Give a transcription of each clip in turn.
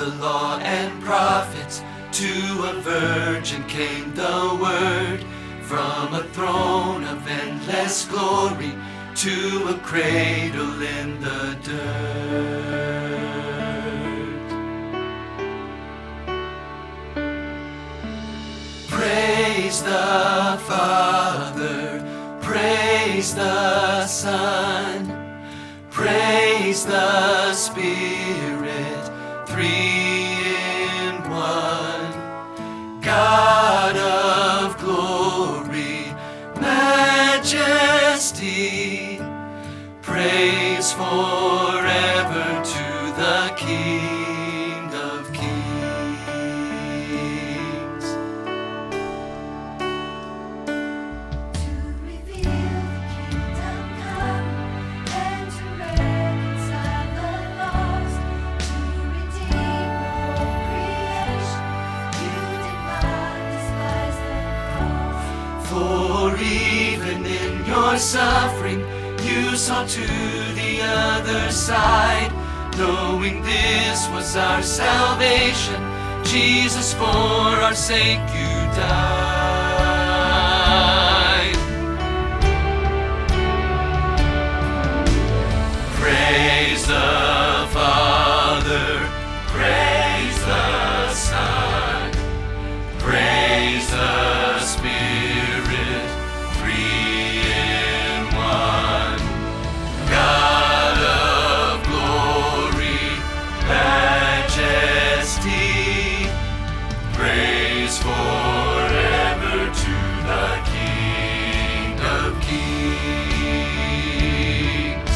the law and prophets, to a virgin came the word. From a throne of endless glory to a cradle in the dirt. Praise the Father, praise the Son, praise the Spirit, three in one. God of glory, majesty, praise forever to the King of Kings. To reveal the kingdom come and to reconcile the lost, to redeem the whole creation, you did not despise the cross. For even in your suffering, you saw to the other side, knowing this was our salvation. Jesus, for our sake you died. Praise the Father, praise the Son, praise the Spirit, three in one. God of glory, majesty, praise forever to the King of Kings.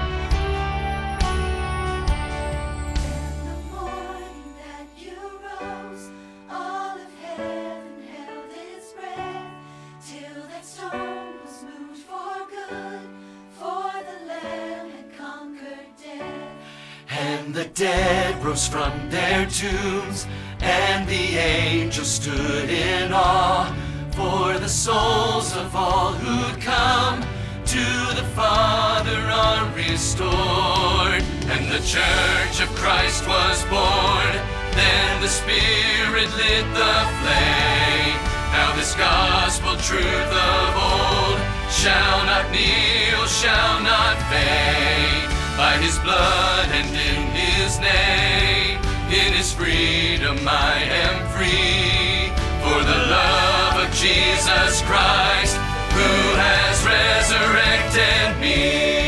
In the morning that you rose, all of heaven held its breath, till that stone was moved for good, for the Lamb had conquered death. And the dead rose from their tombs, and the angels stood in awe, for the souls of all who'd come to the Father are restored. And the church of Christ was born, then the Spirit lit the flame. Now this gospel truth of old shall not kneel, shall not fade. By his blood and in his name, in his freedom I am free. For the love of Jesus Christ, who has resurrected me.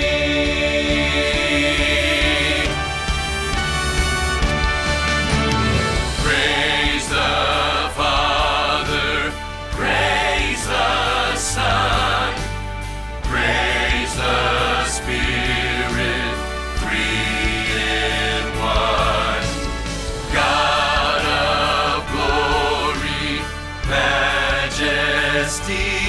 Praise the Father, praise the Son, praise the Spirit, three in one. God of glory, majesty,